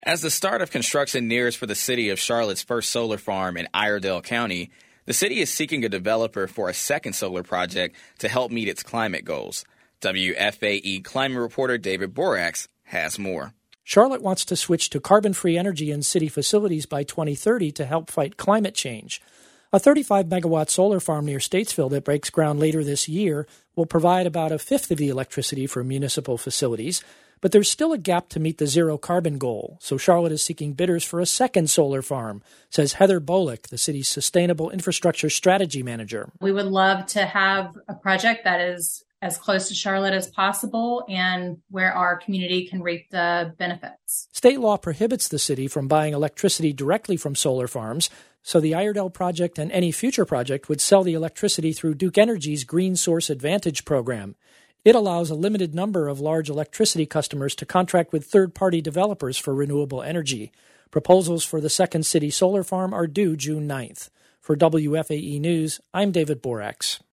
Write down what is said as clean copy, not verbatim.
As the start of construction nears for the city of Charlotte's first solar farm in Iredell County, the city is seeking a developer for a second solar project to help meet its climate goals. WFAE climate reporter David Borax has more. Charlotte wants to switch to carbon-free energy in city facilities by 2030 to help fight climate change. A 35-megawatt solar farm near Statesville that breaks ground later this year will provide about a fifth of the electricity for municipal facilities, but there's still a gap to meet the zero-carbon goal, so Charlotte is seeking bidders for a second solar farm, says Heather Bolick, the city's Sustainable Infrastructure Strategy Manager. We would love to have a project that is as close to Charlotte as possible and where our community can reap the benefits. State law prohibits the city from buying electricity directly from solar farms, so the Iredell project and any future project would sell the electricity through Duke Energy's Green Source Advantage program. It allows a limited number of large electricity customers to contract with third-party developers for renewable energy. Proposals for the second city solar farm are due June 9th. For WFAE News, I'm David Borax.